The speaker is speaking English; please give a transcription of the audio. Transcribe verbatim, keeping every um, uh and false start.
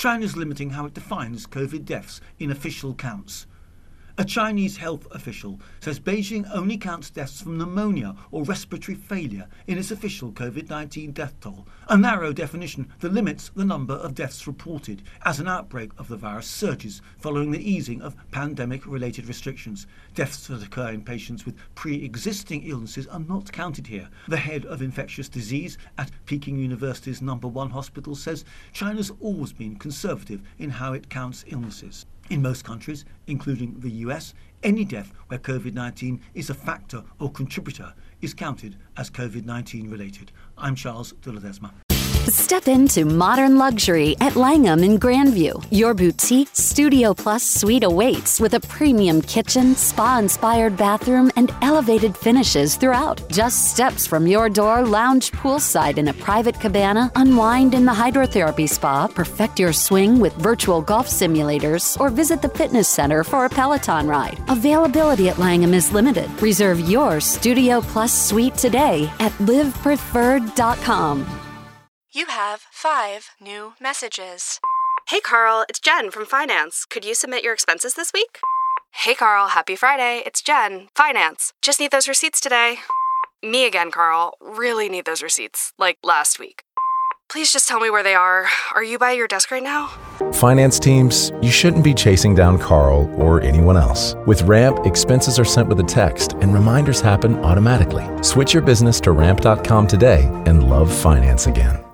China's limiting how it defines COVID deaths in official counts. A Chinese health official says Beijing only counts deaths from pneumonia or respiratory failure in its official COVID nineteen death toll, a narrow definition that limits the number of deaths reported as an outbreak of the virus surges following the easing of pandemic-related restrictions. Deaths that occur in patients with pre-existing illnesses are not counted here. The head of infectious disease at Peking University's number one hospital says China's always been conservative in how it counts illnesses. In most countries, including the U S, any death where COVID nineteen is a factor or contributor is counted as COVID nineteen related. I'm Charles de Ledesma. Step into modern luxury at Langham in Grandview. Your boutique Studio Plus suite awaits with a premium kitchen, spa-inspired bathroom, and elevated finishes throughout. Just steps from your door, lounge poolside in a private cabana, unwind in the hydrotherapy spa, perfect your swing with virtual golf simulators, or visit the fitness center for a Peloton ride. Availability at Langham is limited. Reserve your Studio Plus suite today at live preferred dot com. You have five new messages. Hey, Carl, it's Jen from Finance. Could you submit your expenses this week? Hey, Carl, happy Friday. It's Jen, Finance. Just need those receipts today. Me again, Carl. Really need those receipts, like last week. Please just tell me where they are. Are you by your desk right now? Finance teams, you shouldn't be chasing down Carl or anyone else. With Ramp, expenses are sent with a text and reminders happen automatically. Switch your business to ramp dot com today and love finance again.